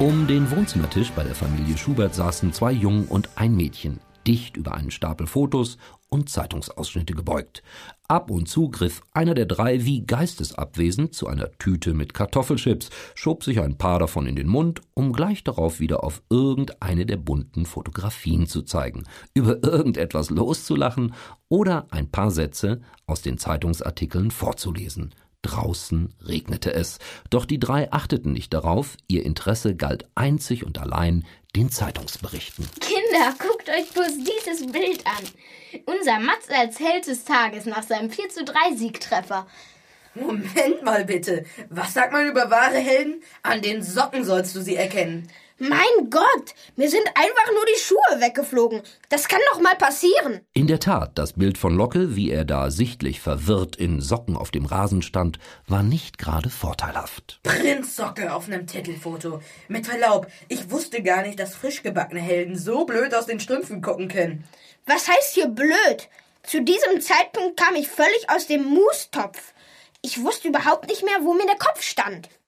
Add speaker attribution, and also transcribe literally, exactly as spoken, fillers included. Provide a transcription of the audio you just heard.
Speaker 1: Um den Wohnzimmertisch bei der Familie Schubert saßen zwei Jungen und ein Mädchen, dicht über einen Stapel Fotos und Zeitungsausschnitte gebeugt. Ab und zu griff einer der drei wie geistesabwesend zu einer Tüte mit Kartoffelchips, schob sich ein paar davon in den Mund, um gleich darauf wieder auf irgendeine der bunten Fotografien zu zeigen, über irgendetwas loszulachen oder ein paar Sätze aus den Zeitungsartikeln vorzulesen. Draußen regnete es, doch die drei achteten nicht darauf, ihr Interesse galt einzig und allein den Zeitungsberichten.
Speaker 2: Kinder, guckt euch bloß dieses Bild an. Unser Mats als Held des Tages nach seinem vier zu drei Siegtreffer.
Speaker 3: Moment mal bitte, was sagt man über wahre Helden? An den Socken sollst du sie erkennen.
Speaker 4: Mein Gott, mir sind einfach nur die Schuhe weggeflogen. Das kann doch mal passieren.
Speaker 1: In der Tat, das Bild von Locke, wie er da sichtlich verwirrt in Socken auf dem Rasen stand, war nicht gerade vorteilhaft.
Speaker 3: Prinz Socke auf einem Titelfoto. Mit Verlaub, ich wusste gar nicht, dass frisch gebackene Helden so blöd aus den Strümpfen gucken können.
Speaker 4: Was heißt hier blöd? Zu diesem Zeitpunkt kam ich völlig aus dem Mustopf. Ich wusste überhaupt nicht mehr, wo mir der Kopf stand.